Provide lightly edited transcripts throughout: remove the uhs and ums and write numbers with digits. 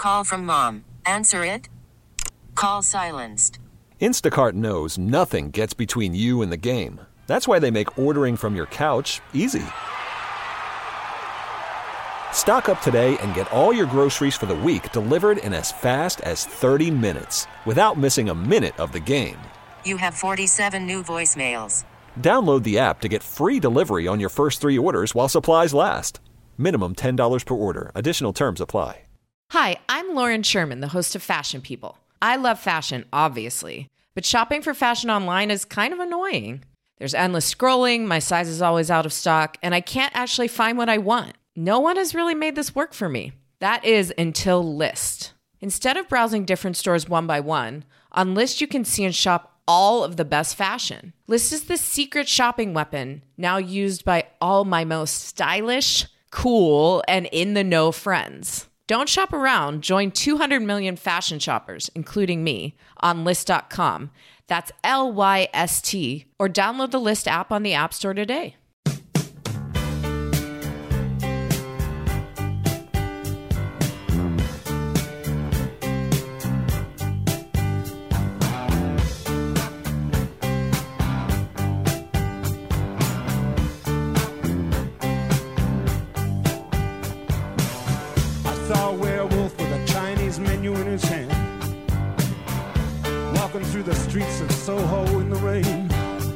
call from mom. Answer it. Call silenced. Instacart knows nothing gets between you and the game. That's why they make ordering from your couch easy. Stock up today and get all your groceries for the week delivered in as fast as 30 minutes without missing a minute of the game. You have 47 new voicemails. Download the app to get free delivery on your first 3 orders while supplies last. Minimum $10 per order. Additional terms apply. Hi, I'm Lauren Sherman, the host of Fashion People. I love fashion, obviously, but shopping for fashion online is kind of annoying. There's endless scrolling, my size is always out of stock, and I can't actually find what I want. No one has really made this work for me. That is until Lyst. Instead of browsing different stores one by one, on Lyst you can see and shop all of the best fashion. Lyst is the secret shopping weapon now used by all my most stylish, cool, and in-the-know friends. Don't shop around. Join 200 million fashion shoppers, including me, on Lyst.com. That's Lyst, or download the Lyst app on the App Store today. Through the streets of Soho in the rain,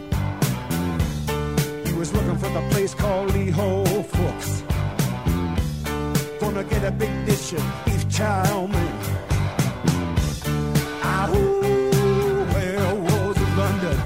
he was looking for the place called Lee Ho Fooks. Gonna get a big dish of beef chow mein. Ahoo, where was London?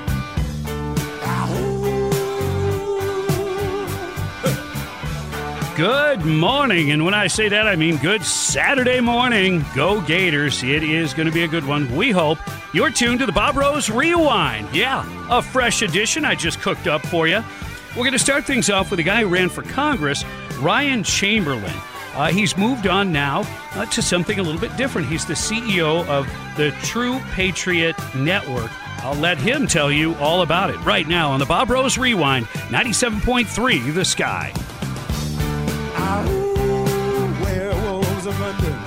Ahoo. Good morning, and when I say that, I mean good Saturday morning. Go Gators. It is going to be a good one, we hope. You're tuned to the Bob Rose Rewind. Yeah, a fresh edition I just cooked up for you. We're going to start things off with a guy who ran for Congress, Ryan Chamberlain. He's moved on now to something a little bit different. He's the CEO of the True Patriot Network. I'll let him tell you all about it right now on the Bob Rose Rewind, 97.3 The Sky. Werewolves of London.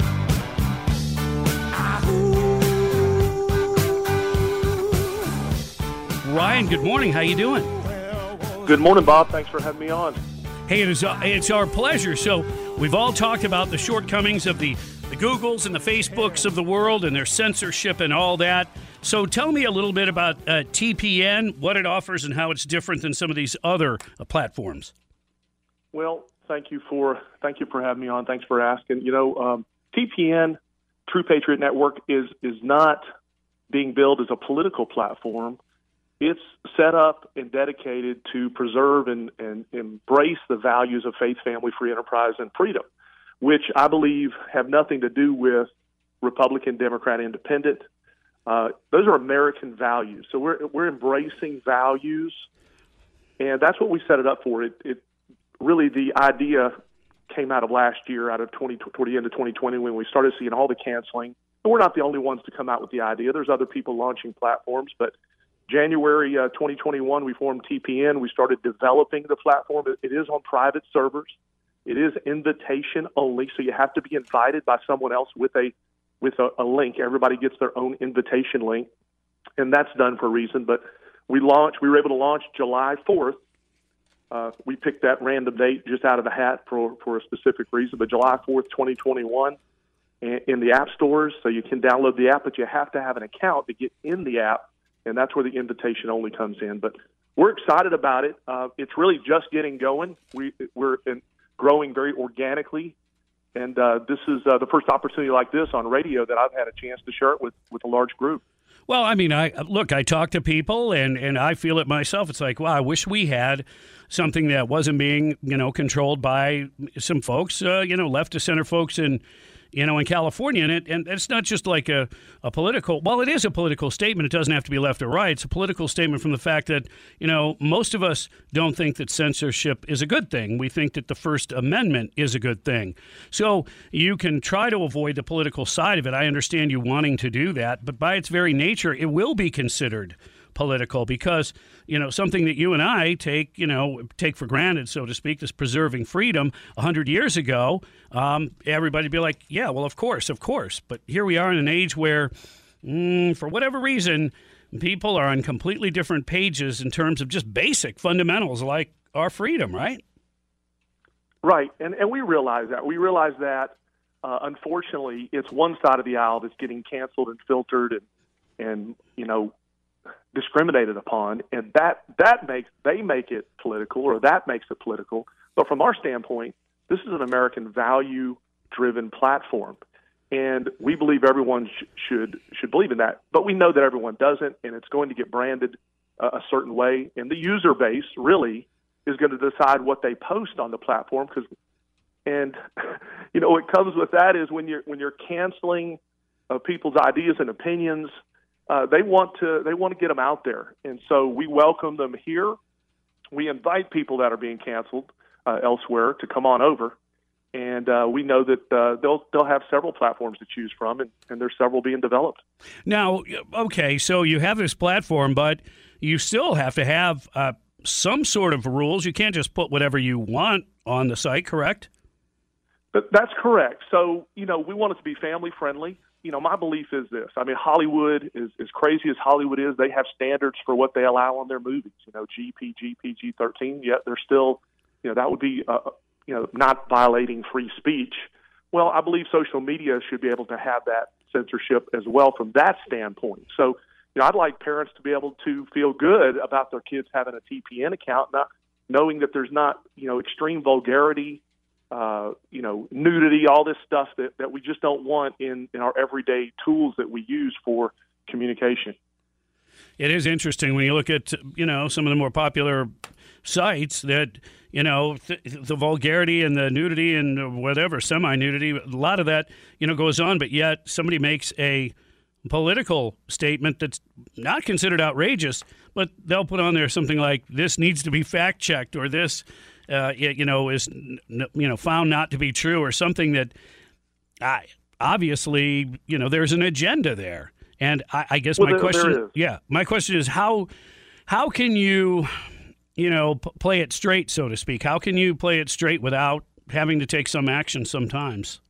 Ryan, good morning. How you doing? Good morning, Bob. Thanks for having me on. Hey, it's our pleasure. So we've all talked about the shortcomings of the Googles and the Facebooks of the world and their censorship and all that. So tell me a little bit about TPN, what it offers, and how it's different than some of these other platforms. Well, thank you for having me on. Thanks for asking. TPN, True Patriot Network, is not being billed as a political platform. It's set up and dedicated to preserve and embrace the values of faith, family, free enterprise, and freedom, which I believe have nothing to do with Republican, Democrat, Independent. Those are American values. So we're embracing values, and that's what we set it up for. It really, the idea came out of last year, out of toward the end of 2020, when we started seeing all the canceling. And we're not the only ones to come out with the idea. There's other people launching platforms, but January 2021, we formed TPN. We started developing the platform. It is on private servers. It is invitation only, so you have to be invited by someone else with a link. Everybody gets their own invitation link, and that's done for a reason. But we were able to launch July 4th. We picked that random date just out of the hat for a specific reason, but July 4th, 2021, in the app stores, so you can download the app, but you have to have an account to get in the app. And that's where the invitation only comes in. But we're excited about it. It's really just getting going. We're growing very organically. And this is the first opportunity like this on radio that I've had a chance to share it with a large group. Well, I mean, I talk to people, and I feel it myself. It's like, wow, I wish we had something that wasn't being, controlled by some folks, left to center folks in California. And it's not just like a political, well, it is a political statement. It doesn't have to be left or right. It's a political statement from the fact that, most of us don't think that censorship is a good thing. We think that the First Amendment is a good thing. So you can try to avoid the political side of it. I understand you wanting to do that, but by its very nature, it will be considered political because, something that you and I take for granted, so to speak, this preserving freedom 100 years ago, everybody'd be like, yeah, well, of course. But here we are in an age where, for whatever reason, people are on completely different pages in terms of just basic fundamentals like our freedom, right? Right, and we realize that. We realize that, unfortunately, it's one side of the aisle that's getting canceled and filtered and discriminated upon, and that makes it political, or that makes it political. But from our standpoint, this is an American value-driven platform, and we believe everyone should believe in that. But we know that everyone doesn't, and it's going to get branded a certain way, and the user base really is going to decide what they post on the platform. What comes with that is when you're canceling people's ideas and opinions, they want to get them out there, and so we welcome them here. We invite people that are being canceled elsewhere to come on over, and we know that they'll have several platforms to choose from, and there's several being developed. Now, okay, so you have this platform, but you still have to have some sort of rules. You can't just put whatever you want on the site, correct? But that's correct. So, we want it to be family friendly. My belief is this. I mean, Hollywood is as crazy as Hollywood is. They have standards for what they allow on their movies. GPG, PG-13. Yet they're still, that would be, not violating free speech. Well, I believe social media should be able to have that censorship as well from that standpoint. So, I'd like parents to be able to feel good about their kids having a TPN account, not knowing that there's not, extreme vulgarity, nudity, all this stuff that we just don't want in our everyday tools that we use for communication. It is interesting when you look at, some of the more popular sites that, the vulgarity and the nudity and whatever, semi-nudity, a lot of that, goes on, but yet somebody makes a political statement that's not considered outrageous, but they'll put on there something like, this needs to be fact-checked, or this is found not to be true, or something that obviously there's an agenda there. And I guess my question is how can you play it straight, so to speak? How can you play it straight without having to take some action sometimes?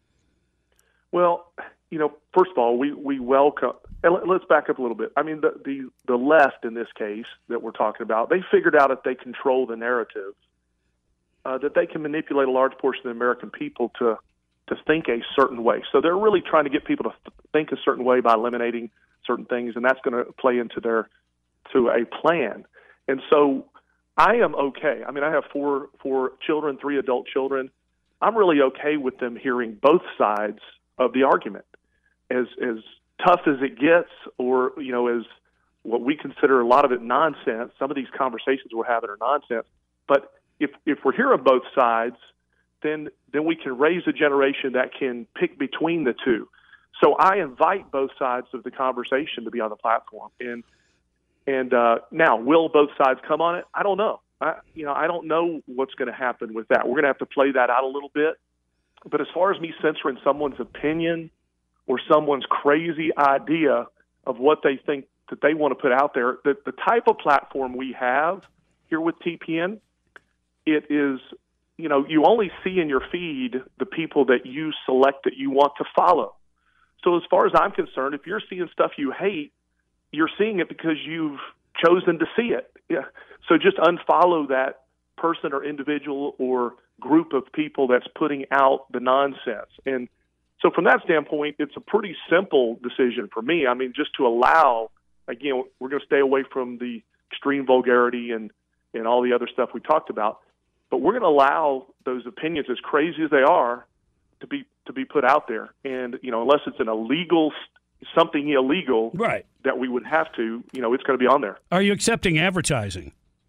Well, first of all, we welcome. And let's back up a little bit. I mean, the left in this case that we're talking about, they figured out if they control the narrative, that they can manipulate a large portion of the American people to think a certain way. So they're really trying to get people to think a certain way by eliminating certain things, and that's going to play into a plan. And so I am okay. I mean, I have four children, 3 adult children. I'm really okay with them hearing both sides of the argument. As tough as it gets, or as what we consider a lot of it nonsense. Some of these conversations we're having are nonsense. But if we're hearing both sides, then we can raise a generation that can pick between the two. So I invite both sides of the conversation to be on the platform. And now, will both sides come on it? I don't know. I don't know what's going to happen with that. We're going to have to play that out a little bit. But as far as me censoring someone's opinion or someone's crazy idea of what they think that they want to put out there, the type of platform we have here with TPN, it is, you only see in your feed the people that you select that you want to follow. So as far as I'm concerned, if you're seeing stuff you hate, you're seeing it because you've chosen to see it. Yeah. So just unfollow that person or individual or group of people that's putting out the nonsense. And so from that standpoint, it's a pretty simple decision for me. I mean, just to allow, again, we're going to stay away from the extreme vulgarity and all the other stuff we talked about, but we're going to allow those opinions, as crazy as they are, to be put out there. And, unless it's something illegal, right, that we would have to, it's going to be on there. Are you accepting advertising?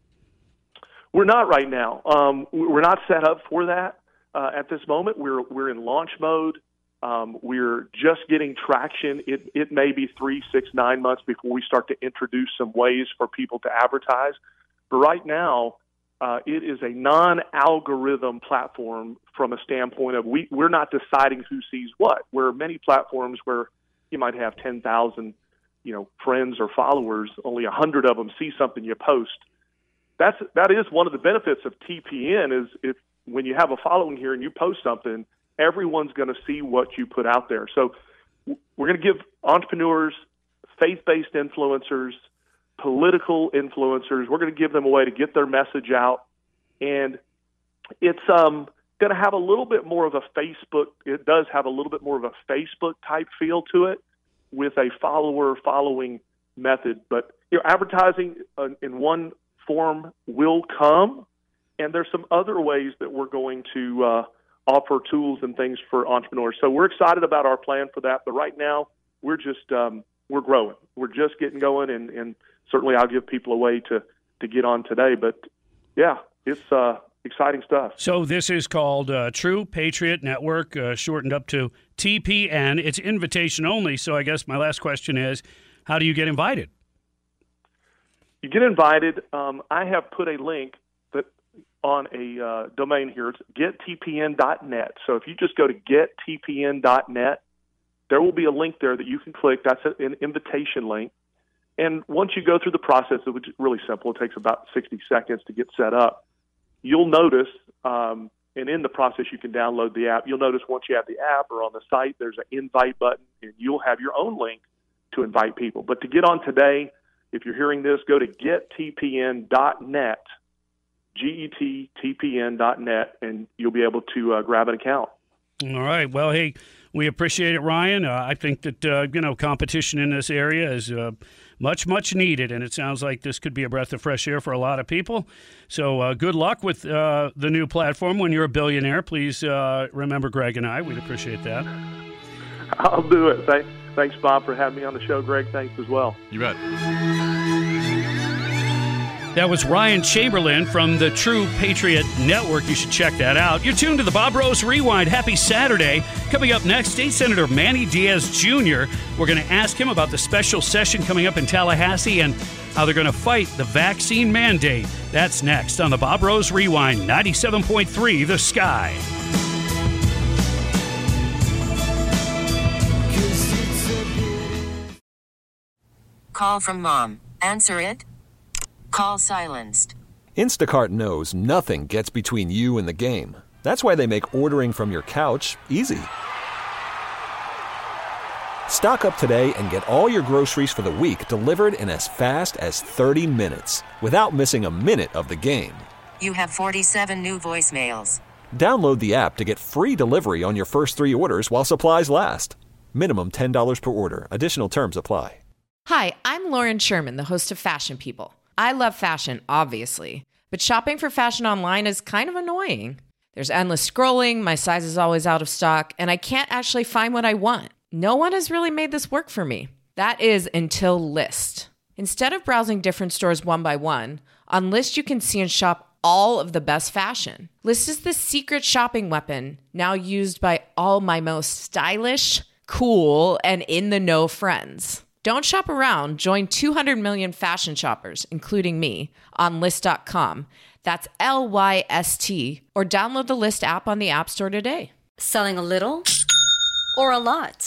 We're not right now. We're not set up for that at this moment. We're in launch mode. We're just getting traction. It may be 3, 6, 9 months before we start to introduce some ways for people to advertise. But right now, it is a non-algorithm platform from a standpoint of we're not deciding who sees what. Where many platforms where you might have 10,000 friends or followers, only 100 of them see something you post. That is one of the benefits of TPN is if when you have a following here and you post something, everyone's going to see what you put out there. So we're going to give entrepreneurs, faith-based influencers, political influencers, we're going to give them a way to get their message out. And it's going to have a little bit more of a Facebook. It does have a little bit more of a Facebook type feel to it with a following method. But advertising in one form will come, and there's some other ways that we're going to offer tools and things for entrepreneurs. So we're excited about our plan for that. But right now, we're just we're growing. We're just getting going, and certainly I'll give people a way to get on today. But yeah, it's exciting stuff. So this is called True Patriot Network, shortened up to TPN. It's invitation only. So I guess my last question is, how do you get invited? You get invited. I have put a link that on a domain here. It's gettpn.net. So if you just go to gettpn.net, there will be a link there that you can click. That's an invitation link. And once you go through the process, it's really simple. It takes about 60 seconds to get set up. You'll notice, and in the process you can download the app. You'll notice once you have the app or on the site, there's an invite button, and you'll have your own link to invite people. But to get on today, if you're hearing this, go to gettpn.net, gettpn.net, and you'll be able to grab an account. All right. Well, hey, we appreciate it, Ryan. I think that, competition in this area is much, much needed, and it sounds like this could be a breath of fresh air for a lot of people. So good luck with the new platform. When you're a billionaire, please remember Greg and I. We'd appreciate that. I'll do it. Thanks, Bob, for having me on the show. Greg, thanks as well. You bet. That was Ryan Chamberlain from the True Patriot Network. You should check that out. You're tuned to the Bob Rose Rewind. Happy Saturday. Coming up next, State Senator Manny Diaz Jr. We're going to ask him about the special session coming up in Tallahassee and how they're going to fight the vaccine mandate. That's next on the Bob Rose Rewind, 97.3 The Sky. Call from mom. Answer it. Call silenced. Instacart knows nothing gets between you and the game. That's why they make ordering from your couch easy. Stock up today and get all your groceries for the week delivered in as fast as 30 minutes without missing a minute of the game. You have 47 new voicemails. Download the app to get free delivery on your first 3 orders while supplies last. Minimum $10 per order. Additional terms apply. Hi, I'm Lauren Sherman, the host of Fashion People. I love fashion, obviously, but shopping for fashion online is kind of annoying. There's endless scrolling, my size is always out of stock, and I can't actually find what I want. No one has really made this work for me. That is until Lyst. Instead of browsing different stores one by one, on Lyst you can see and shop all of the best fashion. Lyst is the secret shopping weapon now used by all my most stylish, cool, and in-the-know friends. Don't shop around. Join 200 million fashion shoppers, including me, on Lyst.com. That's Lyst. Or download the Lyst app on the App Store today. Selling a little or a lot?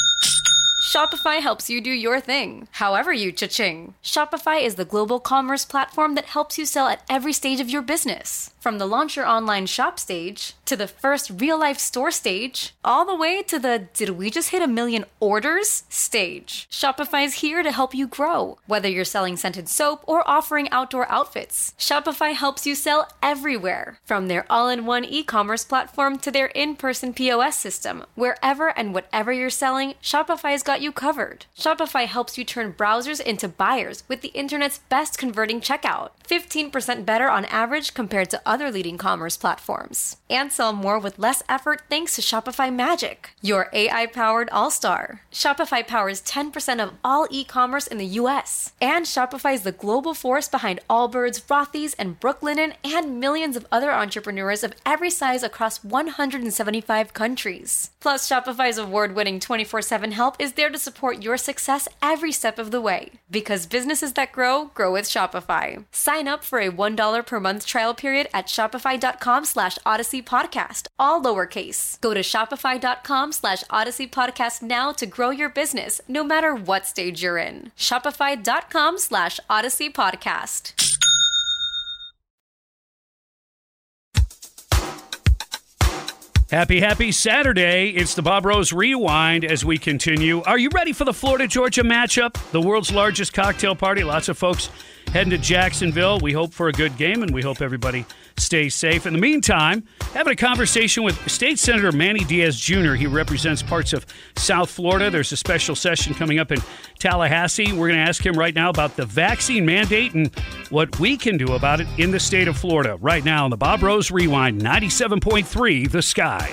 Shopify helps you do your thing, however you cha-ching. Shopify is the global commerce platform that helps you sell at every stage of your business. From the launch your online shop stage, to the first real-life store stage, all the way to the did we just hit 1 million orders stage. Shopify's here to help you grow. Whether you're selling scented soap or offering outdoor outfits, Shopify helps you sell everywhere. From their all-in-one e-commerce platform to their in-person POS system. Wherever and whatever you're selling, Shopify's got you covered. Shopify helps you turn browsers into buyers with the internet's best converting checkout. 15% better on average compared to other leading commerce platforms. And sell more with less effort thanks to Shopify Magic, your AI-powered all-star. Shopify powers 10% of all e-commerce in the U.S. And Shopify is the global force behind Allbirds, Rothy's, and Brooklinen, and millions of other entrepreneurs of every size across 175 countries. Plus, Shopify's award-winning 24/7 help is there to support your success every step of the way. Because businesses that grow, grow with Shopify. Sign up for a $1 per month trial period at shopify.com/Odyssey Podcast, all lowercase. Go to shopify.com/Odyssey Podcast now to grow your business, no matter what stage you're in. Shopify.com/Odyssey Podcast. Happy Saturday. It's the Bob Rose Rewind as we continue. Are you ready for the Florida-Georgia matchup? The world's largest cocktail party. Lots of folks heading to Jacksonville. We hope for a good game, and we hope everybody stays safe. In the meantime, having a conversation with State Senator Manny Diaz Jr. He represents parts of South Florida. There's a special session coming up in Tallahassee. We're going to ask him right now about the vaccine mandate and what we can do about it in the state of Florida. Right now on the Bob Rose Rewind, 97.3 The Sky.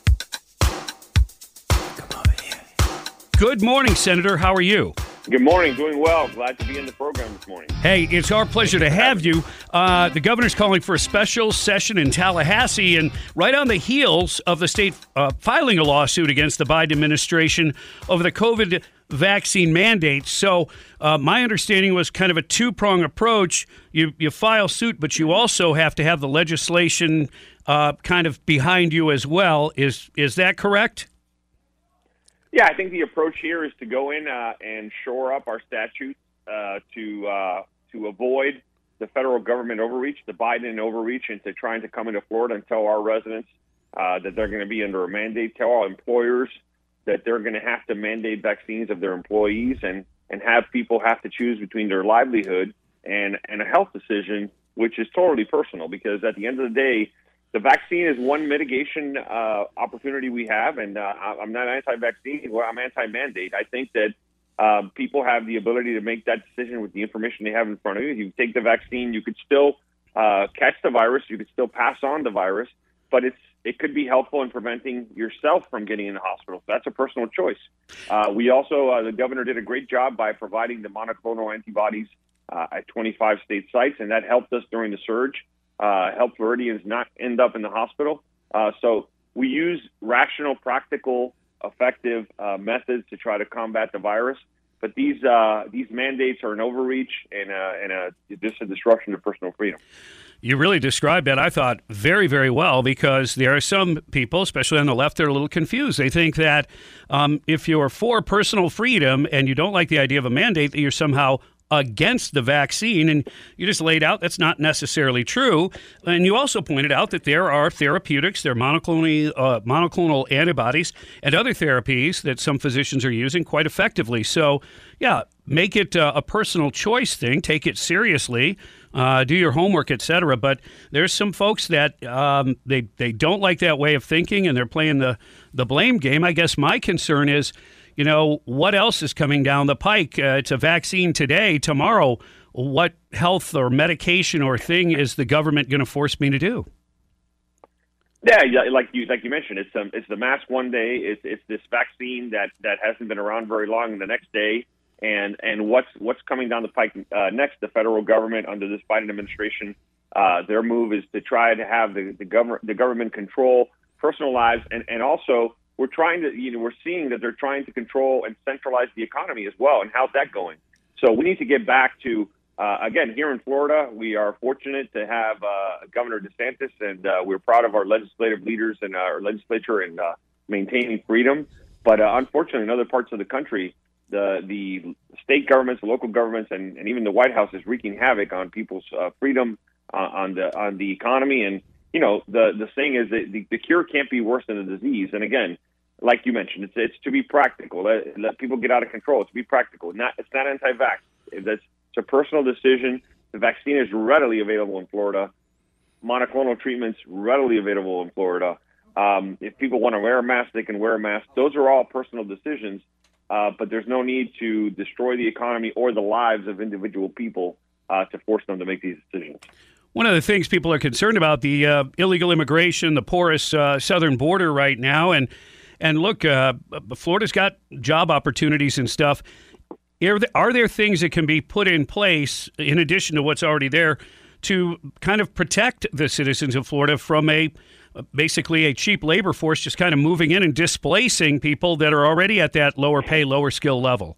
Come over here. Good morning, Senator. How are you? Good morning. Doing well. Glad to be in the program this morning. Hey, it's our pleasure to have you. The governor's calling for a special session in Tallahassee, and right on the heels of the state filing a lawsuit against the Biden administration over the COVID vaccine mandate. So my understanding was kind of a two-prong approach. You file suit, but you also have to have the legislation kind of behind you as well. Is that correct? Yeah, I think the approach here is to go in and shore up our statutes to avoid the federal government overreach, the Biden overreach into trying to come into Florida and tell our residents that they're going to be under a mandate, tell our employers that they're going to have to mandate vaccines of their employees and have people have to choose between their livelihood and a health decision, which is totally personal because at the end of the day, the vaccine is one mitigation opportunity we have, and I'm not anti-vaccine. Well, I'm anti-mandate. I think that people have the ability to make that decision with the information they have in front of you. You take the vaccine, you could still catch the virus, you could still pass on the virus, but it could be helpful in preventing yourself from getting in the hospital. So that's a personal choice. We also, the governor did a great job by providing the monoclonal antibodies at 25 state sites, and that helped us during the surge. Help Floridians not end up in the hospital. So we use rational, practical, effective methods to try to combat the virus. But these mandates are an overreach and just a disruption to personal freedom. You really described that, I thought, very, very well, because there are some people, especially on the left, that are a little confused. They think that if you're for personal freedom and you don't like the idea of a mandate, that you're somehow against the vaccine, and you just laid out that's not necessarily true. And you also pointed out that there are therapeutics, there are monoclonal antibodies and other therapies that some physicians are using quite effectively. So, yeah, make it a personal choice thing, take it seriously, do your homework, etc. But there's some folks that they don't like that way of thinking, and they're playing the blame game. I guess my concern is, you know, what else is coming down the pike? It's a vaccine today. Tomorrow, what health or medication or thing is the government going to force me to do? Yeah, like you mentioned, it's the mask one day. It's this vaccine that hasn't been around very long the next day, and what's coming down the pike next? The federal government under this Biden administration, their move is to try to have the government control personal lives, and also. We're seeing that they're trying to control and centralize the economy as well. And how's that going? So we need to get back to, again, here in Florida, we are fortunate to have Governor DeSantis, and we're proud of our legislative leaders and our legislature in maintaining freedom. But unfortunately, in other parts of the country, the state governments, the local governments, and even the White House is wreaking havoc on people's freedom, on the economy. And you know, the saying is that the cure can't be worse than the disease. And again, like you mentioned, it's to be practical. Let people get out of control. It's to be practical. It's not anti-vax. It's a personal decision. The vaccine is readily available in Florida. Monoclonal treatments readily available in Florida. If people want to wear a mask, they can wear a mask. Those are all personal decisions, but there's no need to destroy the economy or the lives of individual people to force them to make these decisions. One of the things people are concerned about, the illegal immigration, the porous southern border right now. And look, Florida's got job opportunities and stuff. Are there things that can be put in place, in addition to what's already there, to kind of protect the citizens of Florida from a basically a cheap labor force just kind of moving in and displacing people that are already at that lower pay, lower skill level.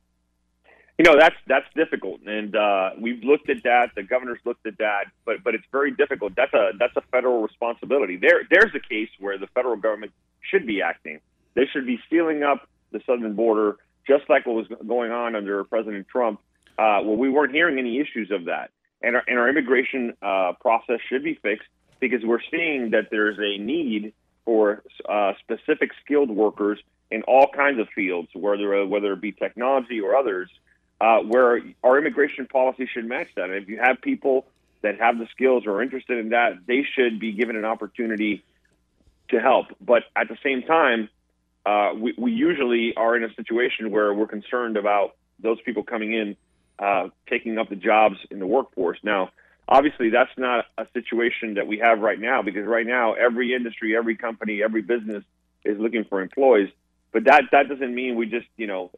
That's difficult, and we've looked at that. The governor's looked at that, but it's very difficult. That's a federal responsibility. There's a case where the federal government should be acting. They should be sealing up the southern border, just like what was going on under President Trump. Well, we weren't hearing any issues of that, and our immigration process should be fixed because we're seeing that there's a need for specific skilled workers in all kinds of fields, whether it be technology or others. Where our immigration policy should match that. And if you have people that have the skills or are interested in that, they should be given an opportunity to help. But at the same time, we usually are in a situation where we're concerned about those people coming in, taking up the jobs in the workforce. Now, obviously, that's not a situation that we have right now, because right now, every industry, every company, every business is looking for employees. But that doesn't mean we just,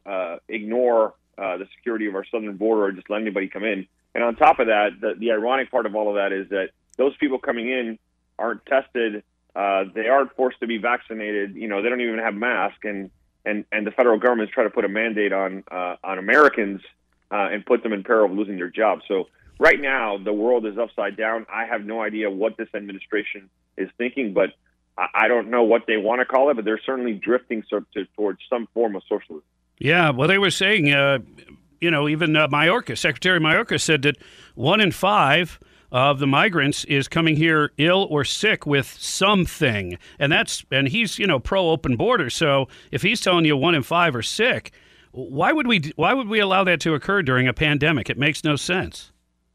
ignore the security of our southern border or just let anybody come in. And on top of that, the ironic part of all of that is that those people coming in aren't tested. They aren't forced to be vaccinated. They don't even have masks. And the federal government is trying to put a mandate on Americans and put them in peril of losing their jobs. So right now, the world is upside down. I have no idea what this administration is thinking, but I don't know what they want to call it, but they're certainly drifting towards some form of socialism. Yeah, well, they were saying, even Mayorkas, Secretary Mayorkas said that 1 in 5 of the migrants is coming here ill or sick with something, and he's pro open border. So if he's telling you 1 in 5 are sick, why would we allow that to occur during a pandemic? It makes no sense.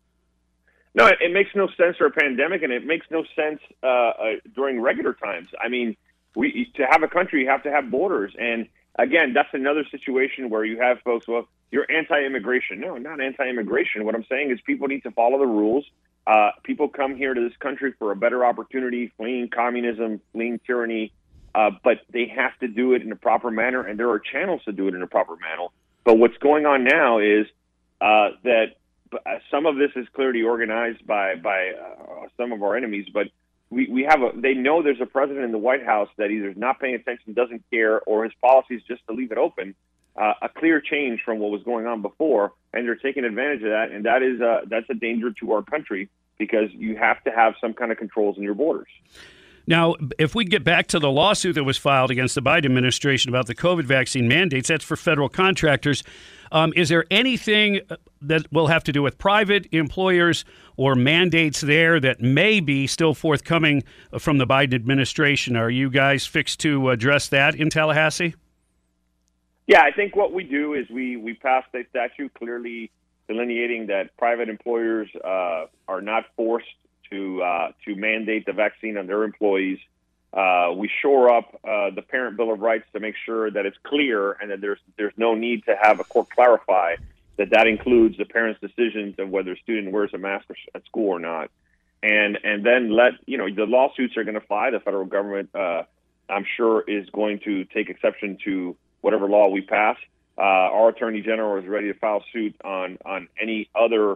No, it makes no sense for a pandemic, and it makes no sense during regular times. I mean, to have a country, you have to have borders, and again, that's another situation where you have folks, well, you're anti-immigration. No, I'm not anti-immigration. What I'm saying is people need to follow the rules. People come here to this country for a better opportunity, fleeing communism, fleeing tyranny, but they have to do it in a proper manner, and there are channels to do it in a proper manner. But what's going on now is that some of this is clearly organized by some of our enemies, but they know there's a president in the White House that either is not paying attention, doesn't care, or his policy is just to leave it open. A clear change from what was going on before, and they're taking advantage of that, and that's a danger to our country because you have to have some kind of controls in your borders. Now, if we get back to the lawsuit that was filed against the Biden administration about the COVID vaccine mandates, that's for federal contractors. Is there anything that will have to do with private employers or mandates there that may be still forthcoming from the Biden administration? Are you guys fixed to address that in Tallahassee? Yeah, I think what we do is we pass a statute clearly delineating that private employers are not forced to mandate the vaccine on their employees. We shore up the Parent Bill of Rights to make sure that it's clear and that there's no need to have a court clarify that includes the parent's decisions of whether a student wears a mask at school or not. And then the lawsuits are going to fly. The federal government, I'm sure, is going to take exception to whatever law we pass. Our Attorney General is ready to file suit on any other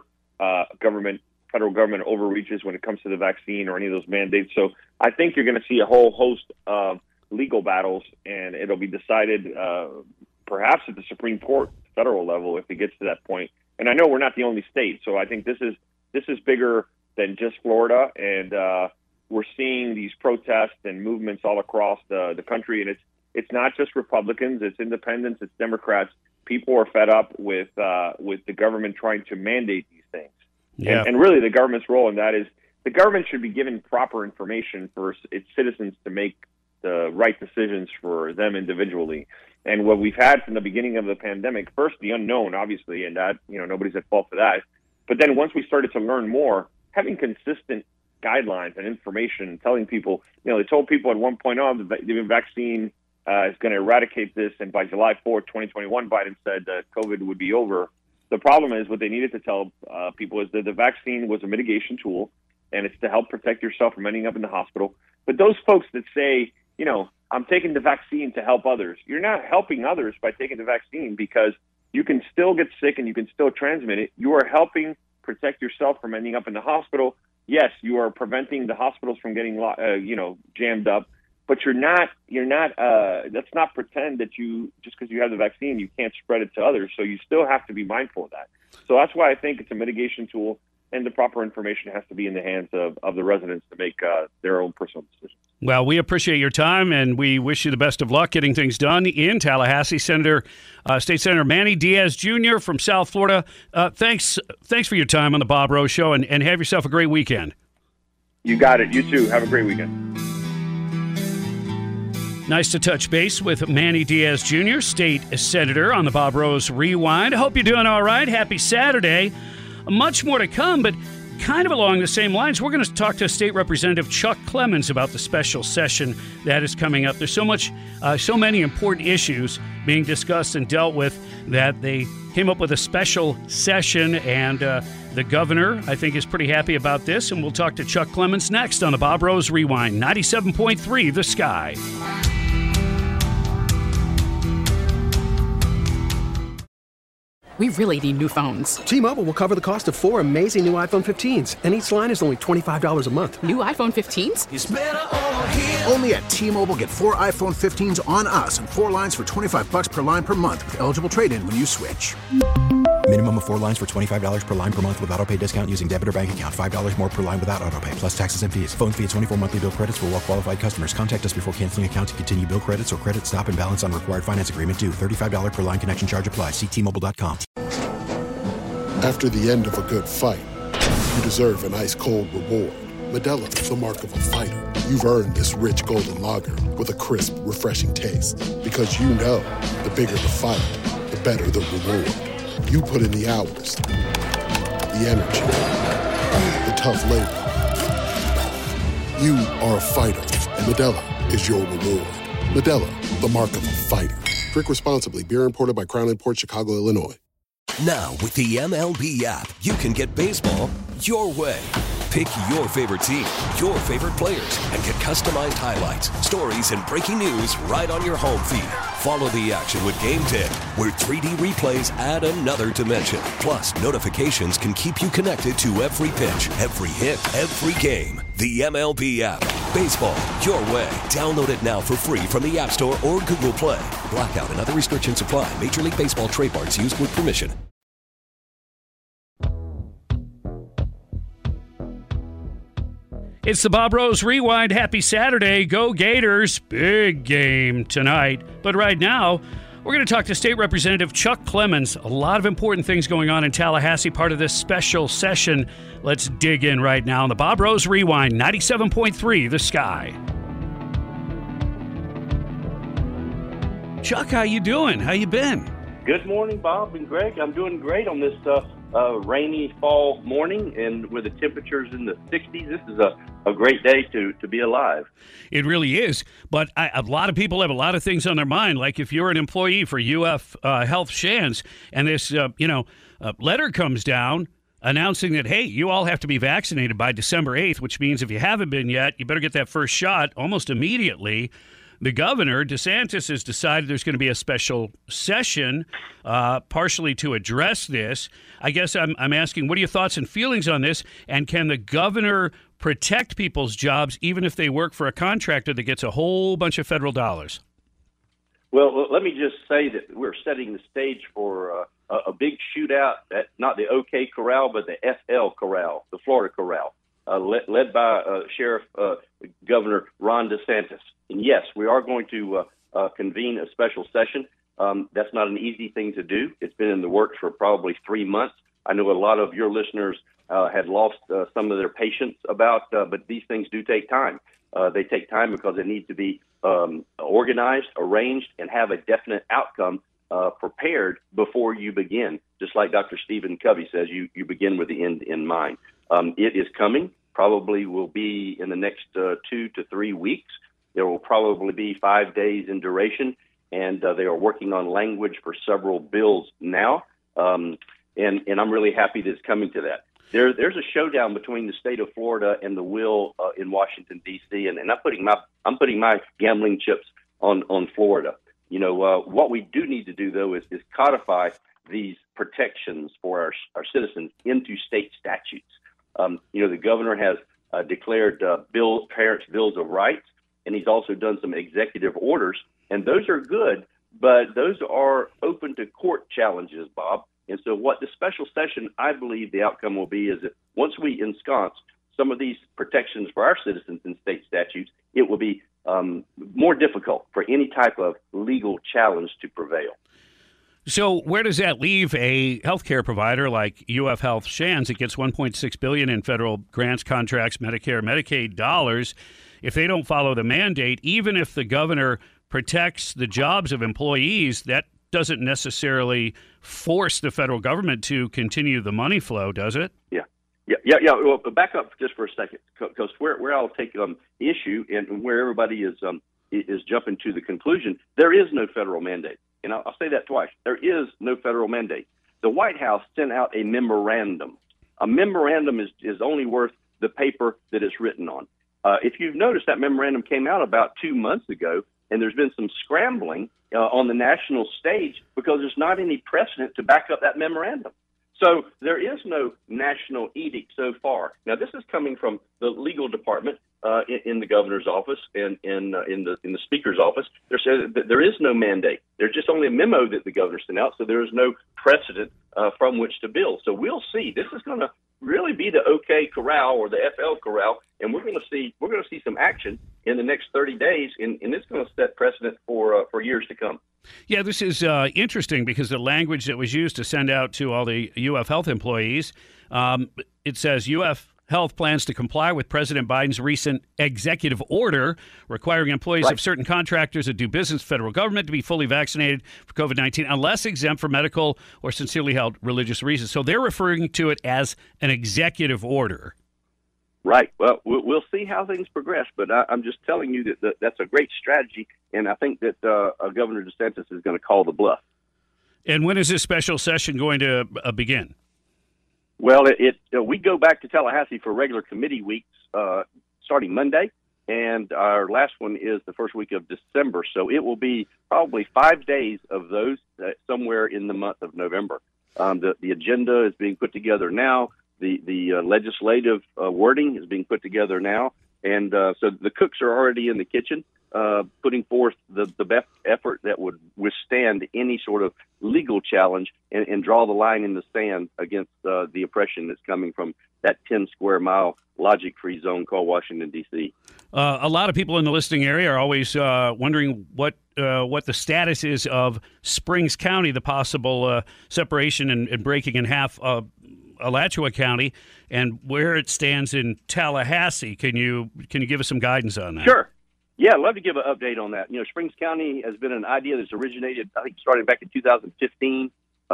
federal government overreaches when it comes to the vaccine or any of those mandates. So I think you're going to see a whole host of legal battles, and it'll be decided perhaps at the Supreme Court federal level if it gets to that point. And I know we're not the only state, so I think this is bigger than just Florida, and we're seeing these protests and movements all across the country, and it's not just Republicans, it's independents, it's Democrats. People are fed up with the government trying to mandate these things. Yeah. And really the government's role in that is the government should be given proper information for its citizens to make the right decisions for them individually. And what we've had from the beginning of the pandemic, first the unknown, obviously, and that, nobody's at fault for that. But then once we started to learn more, having consistent guidelines and information, telling people, they told people at one point, the vaccine is going to eradicate this. And by July 4th, 2021, Biden said that COVID would be over. The problem is what they needed to tell people is that the vaccine was a mitigation tool, and it's to help protect yourself from ending up in the hospital. But those folks that say, I'm taking the vaccine to help others, you're not helping others by taking the vaccine because you can still get sick and you can still transmit it. You are helping protect yourself from ending up in the hospital. yes, you are preventing the hospitals from getting jammed up, but you're not. Let's not pretend that just because you have the vaccine, you can't spread it to others. So you still have to be mindful of that. So that's why I think it's a mitigation tool, and the proper information has to be in the hands of the residents to make their own personal decisions. Well, we appreciate your time, and we wish you the best of luck getting things done in Tallahassee. State Senator Manny Diaz Jr. from South Florida, thanks for your time on the Bob Rose Show, and have yourself a great weekend. You got it. You too. Have a great weekend. Nice to touch base with Manny Diaz Jr., State Senator, on the Bob Rose Rewind. I hope you're doing all right. Happy Saturday. Much more to come, but kind of along the same lines, we're going to talk to State Representative Chuck Clemens about the special session that is coming up. There's so many important issues being discussed and dealt with that they came up with a special session, and the governor, I think, is pretty happy about this, and we'll talk to Chuck Clemens next on the Bob Rose Rewind, 97.3 The Sky. We really need new phones. T-Mobile will cover the cost of 4 amazing new iPhone 15s, and each line is only $25 a month. New iPhone 15s? It's better over here. Only at T-Mobile, get 4 iPhone 15s on us and 4 lines for $25 per line per month with eligible trade-in when you switch. Minimum of 4 lines for $25 per line per month with autopay discount using debit or bank account. $5 more per line without autopay, plus taxes and fees. Phone fee at 24 monthly bill credits for well-qualified customers. Contact us before canceling account to continue bill credits or credit stop and balance on required finance agreement due. $35 per line connection charge applies. See T-Mobile.com. After the end of a good fight, you deserve an ice-cold reward. Modelo is the mark of a fighter. You've earned this rich golden lager with a crisp, refreshing taste. Because you know, the bigger the fight, the better the reward. You put in the hours, the energy, the tough labor. You are a fighter, and Modelo is your reward. Modelo, the mark of a fighter. Drink responsibly. Beer imported by Crown Imports, Chicago, Illinois. Now, with the MLB app, you can get baseball your way. Pick your favorite team, your favorite players, and get customized highlights, stories, and breaking news right on your home feed. Follow the action with Game 10, where 3D replays add another dimension. Plus, notifications can keep you connected to every pitch, every hit, every game. The MLB app. Baseball your way. Download it now for free from the App Store or Google Play. Blackout and other restrictions apply. Major League Baseball trademarks used with permission. It's the Bob Rose Rewind. Happy Saturday. Go Gators. Big game tonight. But right now, we're going to talk to State Representative Chuck Clemens. A lot of important things going on in Tallahassee, part of this special session. Let's dig in right now on the Bob Rose Rewind, 97.3 The Sky. Chuck, how you doing? How you been? Good morning, Bob and Greg. I'm doing great on this rainy fall morning, and with the temperatures in the 60s, this is a great day to be alive. It really is, but a lot of people have a lot of things on their mind, like if you're an employee for UF Health Shands, and this letter comes down announcing that, hey, you all have to be vaccinated by December 8th, which means if you haven't been yet, you better get that first shot almost immediately. The governor, DeSantis, has decided there's going to be a special session partially to address this. I guess I'm asking, what are your thoughts and feelings on this? And can the governor protect people's jobs even if they work for a contractor that gets a whole bunch of federal dollars? Well, let me just say that we're setting the stage for a big shootout at not the OK Corral, but the FL Corral, the Florida Corral, led by Sheriff Governor Ron DeSantis. And yes, we are going to convene a special session. That's not an easy thing to do. It's been in the works for probably 3 months. I know a lot of your listeners had lost some of their patience about, but these things do take time. They take time because they need to be organized, arranged, and have a definite outcome prepared before you begin. Just like Dr. Stephen Covey says, you begin with the end in mind. It is coming, probably will be in the next 2 to 3 weeks. There will probably be 5 days in duration, and they are working on language for several bills now. And I'm really happy that it's coming to that. There's a showdown between the state of Florida and the will in Washington, D.C., and I'm putting my gambling chips on Florida. You know, what we do need to do, though, is codify these protections for our citizens into state statutes. The governor has declared parents' bills of rights, and he's also done some executive orders, and those are good, but those are open to court challenges, Bob. And so what the special session, I believe the outcome will be is that once we ensconce some of these protections for our citizens in state statutes, it will be more difficult for any type of legal challenge to prevail. So where does that leave a healthcare provider like UF Health Shands? It gets $1.6 billion in federal grants, contracts, Medicare, Medicaid dollars. If they don't follow the mandate, even if the governor protects the jobs of employees, that doesn't necessarily force the federal government to continue the money flow, does it? Yeah. Well, back up just for a second, because where I'll take issue and where everybody is jumping to the conclusion, there is no federal mandate. And I'll say that twice. There is no federal mandate. The White House sent out a memorandum. A memorandum is only worth the paper that it's written on. If you've noticed, that memorandum came out about 2 months ago, and there's been some scrambling on the national stage because there's not any precedent to back up that memorandum. So there is no national edict so far. Now, this is coming from the legal department in the governor's office and in the speaker's office. They're saying that there is no mandate. There's just only a memo that the governor sent out, so there is no precedent from which to build. So we'll see. This is going to really be the OK corral or the FL corral, and we're going to see some action in the next 30 days, and it's going to set precedent for years to come. Yeah, this is interesting because the language that was used to send out to all the UF Health employees, it says UF Health plans to comply with President Biden's recent executive order requiring employees of certain contractors that do business with the federal government to be fully vaccinated for COVID-19 unless exempt for medical or sincerely held religious reasons. So they're referring to it as an executive order. Right. Well, we'll see how things progress, but I'm just telling you that that's a great strategy, and I think that Governor DeSantis is going to call the bluff. And when is this special session going to begin? Well, we go back to Tallahassee for regular committee weeks starting Monday, and our last one is the first week of December. So it will be probably 5 days of those somewhere in the month of November. The agenda is being put together now. The legislative wording is being put together now, and so the cooks are already in the kitchen putting forth the best effort that would withstand any sort of legal challenge and draw the line in the sand against the oppression that's coming from that 10-square-mile logic-free zone called Washington, D.C. A lot of people in the listening area are always wondering what the status is of Springs County, the possible separation and breaking in half of Alachua County, and where it stands in Tallahassee. Can you give us some guidance on that? Sure. Yeah, I'd love to give an update on that. Springs County has been an idea that's originated, I think, started back in 2015.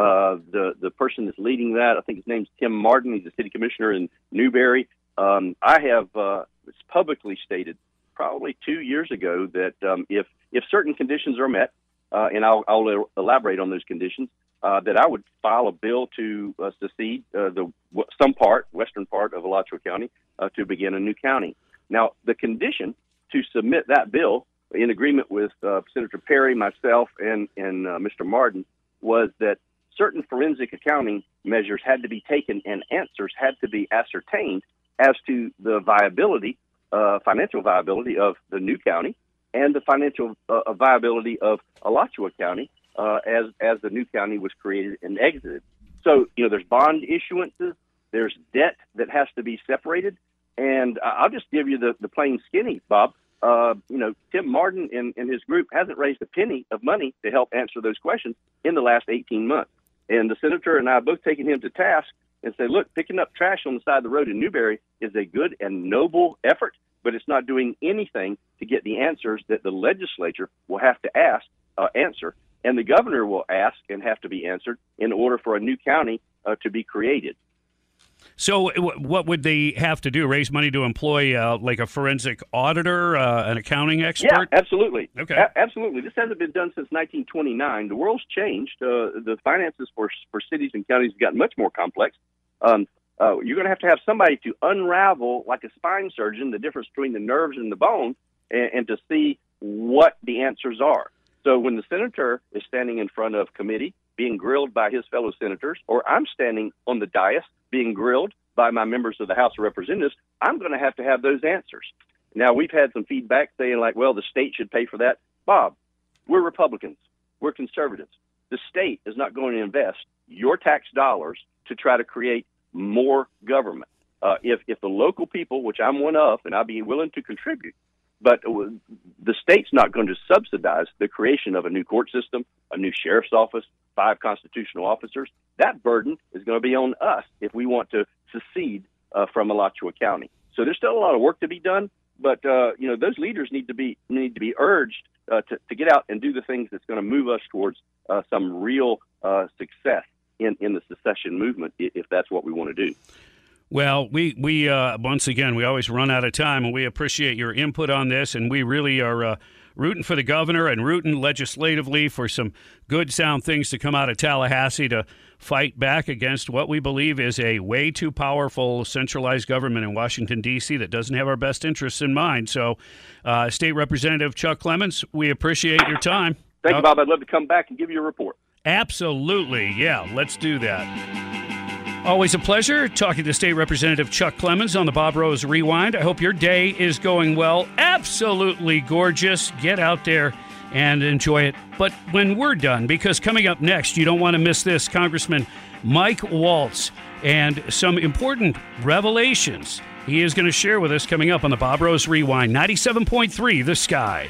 The person that's leading that, I think his name's Tim Martin. He's the city commissioner in Newberry. I have publicly stated probably 2 years ago that if certain conditions are met, and I'll elaborate on those conditions, that I would file a bill to secede western part of Alachua County to begin a new county. Now, the condition to submit that bill, in agreement with Senator Perry, myself, and Mr. Martin, was that certain forensic accounting measures had to be taken and answers had to be ascertained as to the viability, financial viability of the new county and the financial viability of Alachua County as the new county was created and exited. So, there's bond issuances, there's debt that has to be separated, and I'll just give you the plain skinny, Bob. Tim Martin and his group hasn't raised a penny of money to help answer those questions in the last 18 months. And the senator and I have both taken him to task and said, look, picking up trash on the side of the road in Newberry is a good and noble effort, but it's not doing anything to get the answers that the legislature will have to answer, and the governor will ask and have to be answered in order for a new county to be created. So what would they have to do? Raise money to employ like a forensic auditor, an accounting expert? Yeah, absolutely. Okay. Absolutely. This hasn't been done since 1929. The world's changed. The finances for cities and counties have gotten much more complex. You're going to have somebody to unravel, like a spine surgeon, the difference between the nerves and the bone, and to see what the answers are. So when the senator is standing in front of committee, being grilled by his fellow senators, or I'm standing on the dais being grilled by my members of the House of Representatives, I'm going to have those answers. Now, we've had some feedback saying, like, well, the state should pay for that. Bob, we're Republicans. We're conservatives. The state is not going to invest your tax dollars to try to create more government. If the local people, which I'm one of, and I'd be willing to contribute, but the state's not going to subsidize the creation of a new court system, a new sheriff's office, 5 constitutional officers. That burden is going to be on us if we want to secede from Alachua County. So there's still a lot of work to be done, but those leaders need to be urged to get out and do the things that's going to move us towards some real success in the secession movement, if that's what we want to do. Well, we once again, we always run out of time, and we appreciate your input on this, and we really are rooting for the governor and rooting legislatively for some good, sound things to come out of Tallahassee to fight back against what we believe is a way too powerful centralized government in Washington, D.C. that doesn't have our best interests in mind. So, State Representative Chuck Clemens, we appreciate your time. Thank you, Bob. I'd love to come back and give you a report. Absolutely. Yeah, let's do that. Always a pleasure talking to State Representative Chuck Clemens on the Bob Rose Rewind. I hope your day is going well. Absolutely gorgeous. Get out there and enjoy it. But when we're done, because coming up next, you don't want to miss this, Congressman Mike Waltz and some important revelations he is going to share with us coming up on the Bob Rose Rewind, 97.3 The Sky.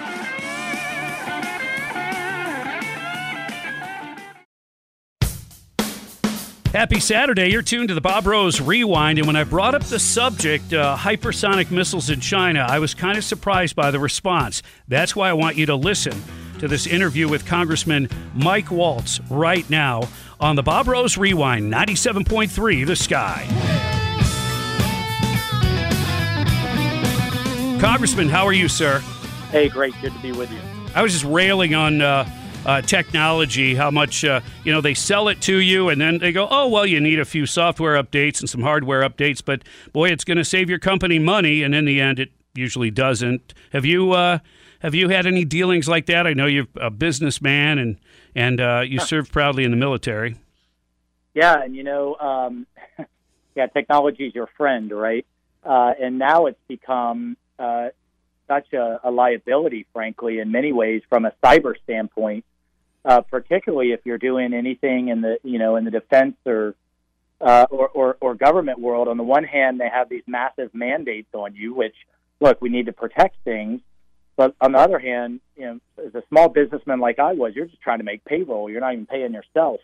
Happy Saturday. You're tuned to the Bob Rose Rewind. And when I brought up the subject, hypersonic missiles in China, I was kind of surprised by the response. That's why I want you to listen to this interview with Congressman Mike Waltz right now on the Bob Rose Rewind, 97.3 The Sky. Congressman, how are you, sir? Hey, great. Good to be with you. I was just railing on technology, how much, they sell it to you and then they go, oh, well, you need a few software updates and some hardware updates, but boy, it's going to save your company money. And in the end, it usually doesn't. Have you had any dealings like that? I know you're a businessman and you served proudly in the military. Yeah. And, technology is your friend, right? And now it's become such a liability, frankly, in many ways from a cyber standpoint. Particularly if you're doing anything in the defense or government world. On the one hand, they have these massive mandates on you, which, look, we need to protect things. But on the other hand, as a small businessman like I was, you're just trying to make payroll. You're not even paying yourself.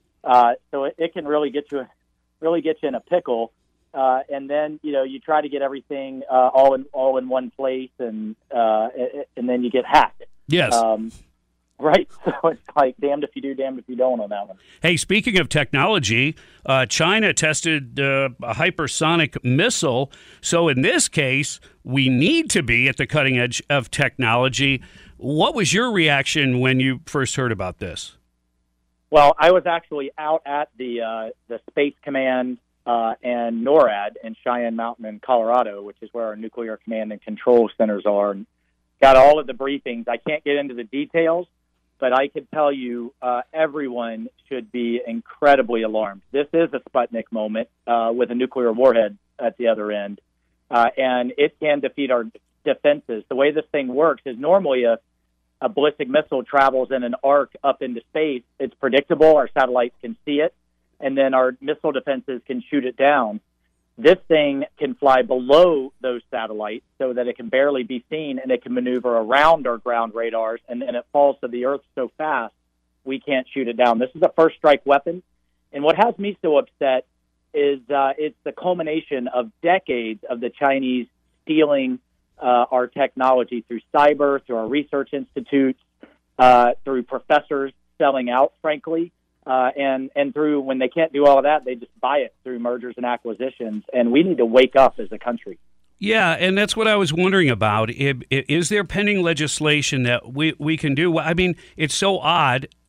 So it can really get you in a pickle. And then you try to get everything all in one place, and then you get hacked. Yes. Right. So it's like damned if you do, damned if you don't on that one. Hey, speaking of technology, China tested a hypersonic missile. So in this case, we need to be at the cutting edge of technology. What was your reaction when you first heard about this? Well, I was actually out at the Space Command and NORAD in Cheyenne Mountain in Colorado, which is where our nuclear command and control centers are, and got all of the briefings. I can't get into the details, but I can tell you everyone should be incredibly alarmed. This is a Sputnik moment with a nuclear warhead at the other end, and it can defeat our defenses. The way this thing works is normally a ballistic missile travels in an arc up into space. It's predictable. Our satellites can see it, and then our missile defenses can shoot it down. This thing can fly below those satellites so that it can barely be seen, and it can maneuver around our ground radars, and then it falls to the earth so fast we can't shoot it down. This is a first strike weapon, and what has me so upset is it's the culmination of decades of the Chinese stealing our technology through cyber, through our research institutes, through professors selling out, frankly. And through, when they can't do all of that, they just buy it through mergers and acquisitions. And we need to wake up as a country. Yeah, and that's what I was wondering about. Is there pending legislation that we can do? I mean, it's so odd.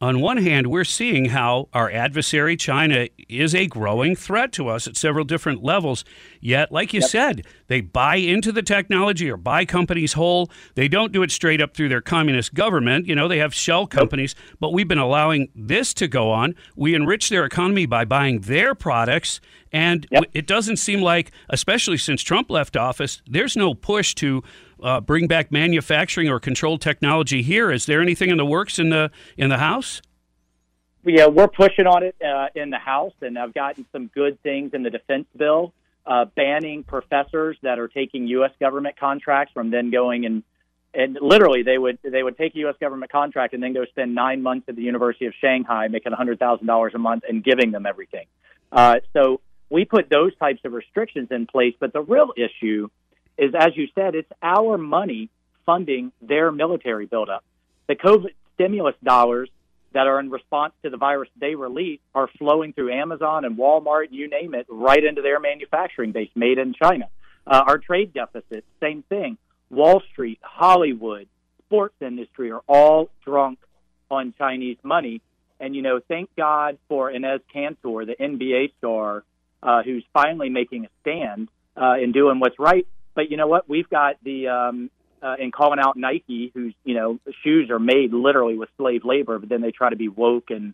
on one hand, we're seeing how our adversary, China, is a growing threat to us at several different levels. Yet, like you said, they buy into the technology or buy companies whole. They don't do it straight up through their communist government. You know, they have shell companies, but we've been allowing this to go on. We enrich their economy by buying their products. And it doesn't seem like, especially since Trump left office, there's no push to bring back manufacturing or controlled technology here. Is there anything in the works in the House? Yeah, we're pushing on it in the House, and I've gotten some good things in the defense bill, banning professors that are taking U.S. government contracts from then going and literally they would take a U.S. government contract and then go spend 9 months at the University of Shanghai making $100,000 a month and giving them everything. So we put those types of restrictions in place, but the real issue is, as you said, it's our money funding their military buildup. The COVID stimulus dollars that are in response to the virus they release are flowing through Amazon and Walmart, you name it, right into their manufacturing base, made in China. Our trade deficit, same thing. Wall Street, Hollywood, sports industry are all drunk on Chinese money. And, you know, thank God for Enes Kanter, the NBA star, who's finally making a stand and doing what's right. But you know what? We've got the in calling out Nike, whose shoes are made literally with slave labor, but then they try to be woke and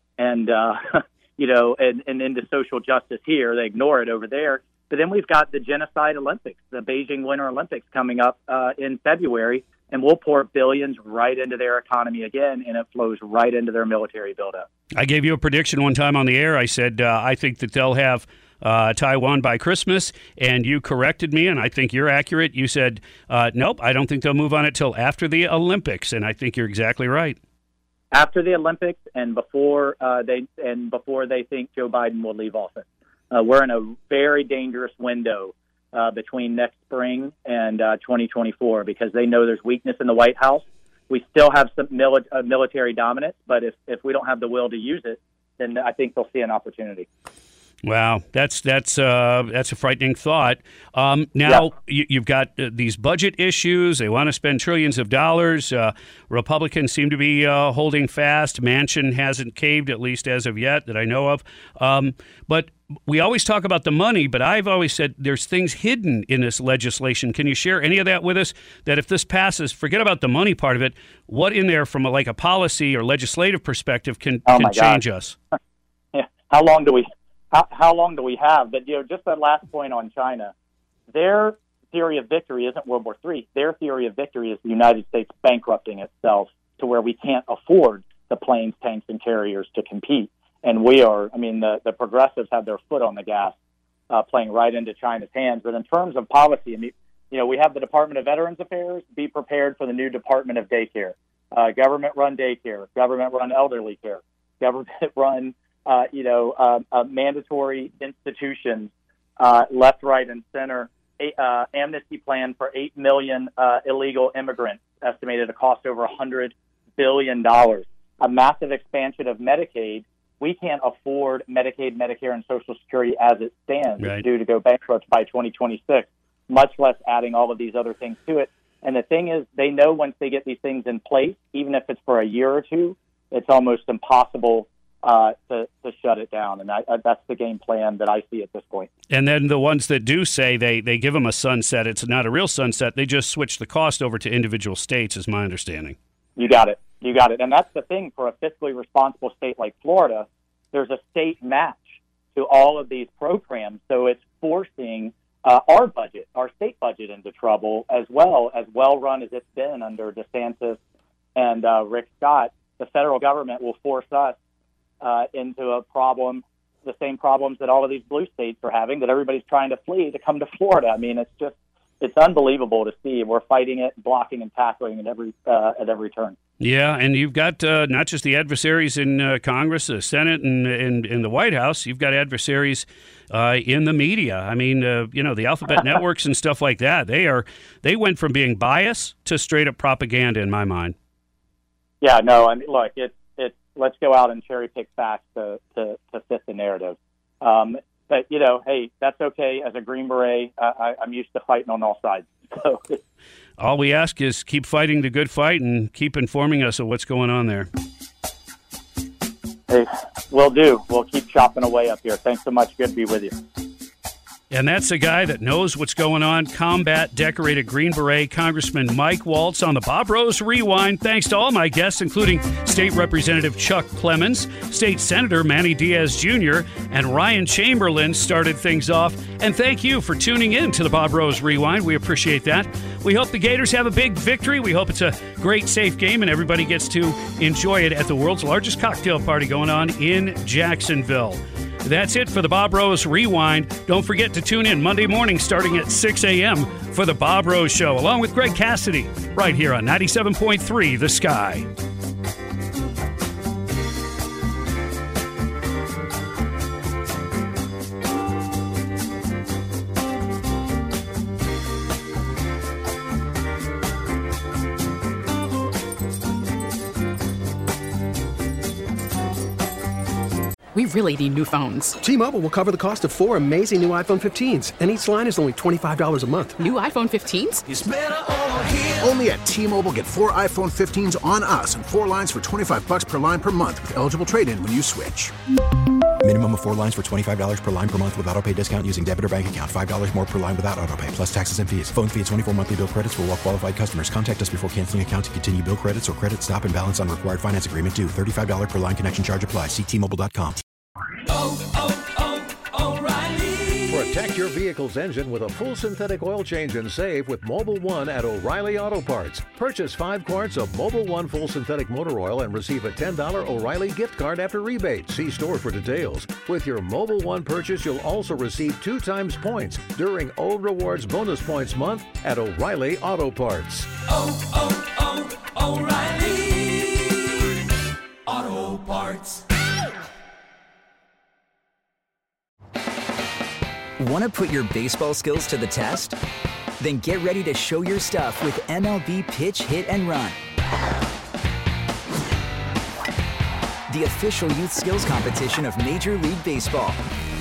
into social justice here. They ignore it over there. But then we've got the genocide Olympics, the Beijing Winter Olympics coming up in February, and we'll pour billions right into their economy again, and it flows right into their military buildup. I gave you a prediction one time on the air. I said I think that they'll have Taiwan by Christmas, and you corrected me, and I think you're accurate. You said, nope, I don't think they'll move on it till after the Olympics, and I think you're exactly right. After the Olympics and before they think Joe Biden will leave office. We're in a very dangerous window between next spring and 2024 because they know there's weakness in the White House. We still have some military dominance, but if we don't have the will to use it, then I think they'll see an opportunity. Wow, that's a frightening thought. Now you've got these budget issues. They want to spend trillions of dollars. Republicans seem to be holding fast. Manchin hasn't caved, at least as of yet, that I know of. But we always talk about the money, but I've always said there's things hidden in this legislation. Can you share any of that with us? That if this passes, forget about the money part of it. What in there from a policy or legislative perspective can change us? Yeah. How long do we have? But just that last point on China, their theory of victory isn't World War III. Their theory of victory is the United States bankrupting itself to where we can't afford the planes, tanks, and carriers to compete. And we are. I mean, the progressives have their foot on the gas, playing right into China's hands. But in terms of policy, I mean, we have the Department of Veterans Affairs. Be prepared for the new Department of Daycare, government-run daycare, government-run elderly care, government-run mandatory institutions, left, right, and center, amnesty plan for 8 million illegal immigrants, estimated to cost over $100 billion, a massive expansion of Medicaid. We can't afford Medicaid, Medicare, and Social Security as it stands. Right. It's due to go bankrupt by 2026, much less adding all of these other things to it. And the thing is, they know once they get these things in place, even if it's for a year or two, it's almost impossible to shut it down. And that's the game plan that I see at this point. And then the ones that do say they give them a sunset, it's not a real sunset. They just switch the cost over to individual states, is my understanding. You got it. And that's the thing for a fiscally responsible state like Florida. There's a state match to all of these programs. So it's forcing our budget, our state budget, into trouble, as well-run as it's been under DeSantis and Rick Scott. The federal government will force us into a problem, the same problems that all of these blue states are having, that everybody's trying to flee to come to Florida. I mean, it's unbelievable to see. We're fighting it, blocking and tackling at every turn. Yeah, and you've got not just the adversaries in Congress, the Senate, and in the White House. You've got adversaries in the media. I mean, the alphabet networks and stuff like that. They went from being biased to straight up propaganda, in my mind. Yeah, no, I mean, look, let's go out and cherry pick facts to fit the narrative. But hey, that's okay. As a Green Beret, I'm used to fighting on all sides. So. All we ask is keep fighting the good fight and keep informing us of what's going on there. Hey, will do. We'll keep chopping away up here. Thanks so much. Good to be with you. And that's a guy that knows what's going on. Combat decorated Green Beret Congressman Mike Waltz on the Bob Rose Rewind. Thanks to all my guests, including State Representative Chuck Clemens, State Senator Manny Diaz Jr., and Ryan Chamberlain started things off. And thank you for tuning in to the Bob Rose Rewind. We appreciate that. We hope the Gators have a big victory. We hope it's a great, safe game, and everybody gets to enjoy it at the world's largest cocktail party going on in Jacksonville. That's it for the Bob Rose Rewind. Don't forget to tune in Monday morning starting at 6 a.m. for the Bob Rose Show, along with Greg Cassidy, right here on 97.3 The Sky. We really need new phones. T-Mobile will cover the cost of 4 amazing new iPhone 15s, and each line is only $25 a month. New iPhone 15s? It's better over here. Only at T-Mobile, get 4 iPhone 15s on us and 4 lines for $25 per line per month with eligible trade-in when you switch. Minimum of 4 lines for $25 per line per month with auto-pay discount using debit or bank account. $5 more per line without auto-pay, plus taxes and fees. Phone fee at 24 monthly bill credits for well-qualified customers. Contact us before canceling account to continue bill credits or credit stop and balance on required finance agreement due. $35 per line connection charge applies. See T-Mobile.com. O'Reilly. Protect your vehicle's engine with a full synthetic oil change and save with Mobil 1 at O'Reilly Auto Parts. Purchase 5 quarts of Mobil 1 full synthetic motor oil and receive a $10 O'Reilly gift card after rebate. See store for details. With your Mobil 1 purchase, you'll also receive 2 times points during O Rewards Bonus Points Month at O'Reilly Auto Parts. O'Reilly Auto Parts. Want to put your baseball skills to the test? Then get ready to show your stuff with MLB Pitch, Hit, and Run. The official youth skills competition of Major League Baseball.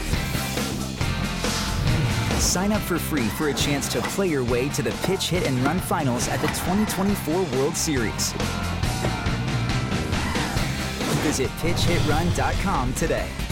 Sign up for free for a chance to play your way to the Pitch, Hit, and Run finals at the 2024 World Series. Visit PitchHitRun.com today.